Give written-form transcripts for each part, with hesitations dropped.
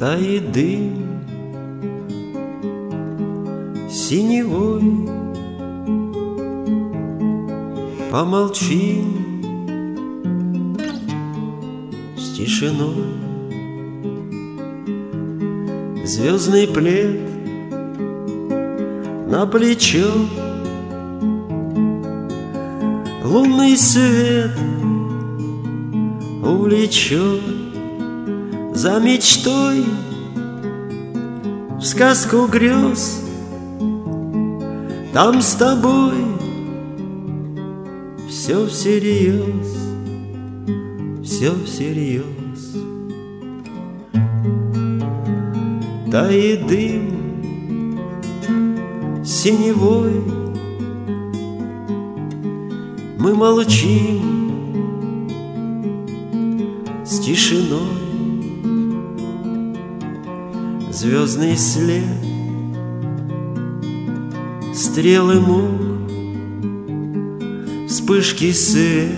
Тает дым синевой. Помолчим с тишиной. Звездный плед на плечо, лунный свет увлечет за мечтой в сказку грез. Там с тобой все всерьез, все всерьез. Тает дым синевой. Мы молчим с тишиной. Звездный след, стрелы мук, вспышки свет,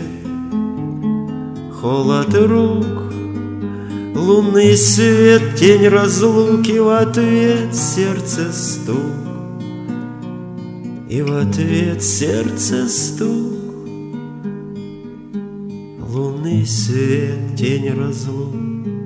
холод рук, лунный свет, тень разлуки, в ответ сердце стук, и в ответ сердце стук. Лунный свет, тень разлук.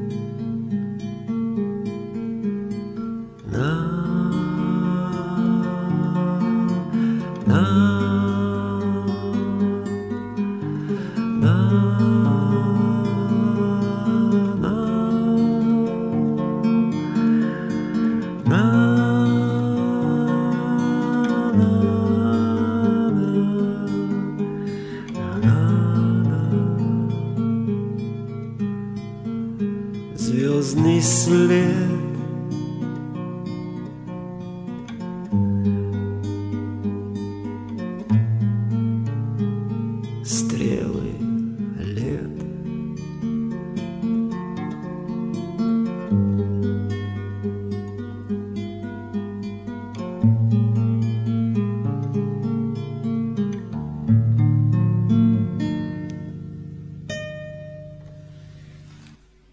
Звездный след, стрелы